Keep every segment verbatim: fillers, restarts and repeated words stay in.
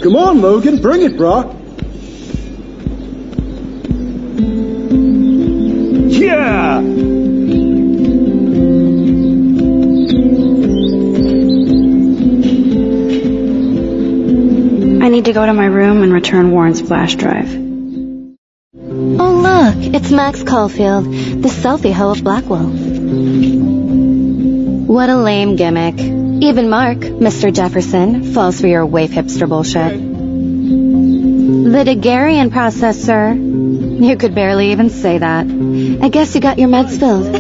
Come on, Logan, bring it, brah. Yeah! I need to go to my room and return Warren's flash drive. Oh, look, it's Max Caulfield, the selfie hoe of Blackwell. What a lame gimmick. Even Mark, Mister Jefferson, falls for your waif hipster bullshit. The Daguerrean process, sir. You could barely even say that. I guess you got your meds filled.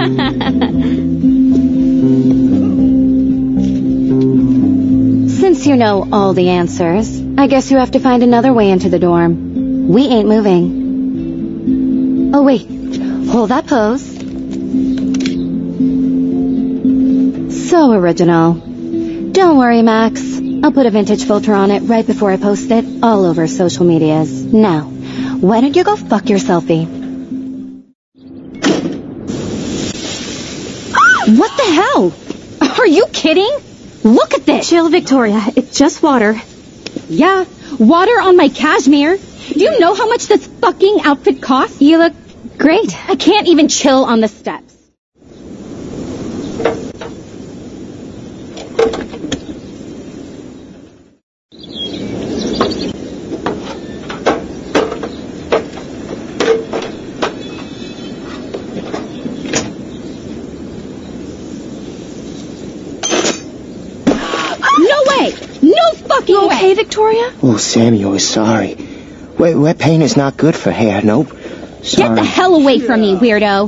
Since you know all the answers, I guess you have to find another way into the dorm. We ain't moving. Oh, wait. Hold that pose. So original. Don't worry, Max. I'll put a vintage filter on it right before I post it all over social medias. Now, why don't you go fuck your selfie? What the hell? Are you kidding? Look at this. Chill, Victoria. It's just water. Yeah, water on my cashmere. Do you know how much this fucking outfit costs? You look great. I can't even chill on the steps. You okay, Victoria? Oh, Samuel is sorry. Wet, wet paint is not good for hair. Nope. Sorry. Get the hell away from me, weirdo.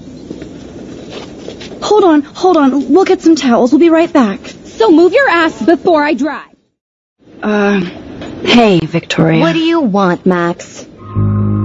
Hold on, hold on. We'll get some towels. We'll be right back. So move your ass before I drive. Uh, hey, Victoria. What do you want, Max?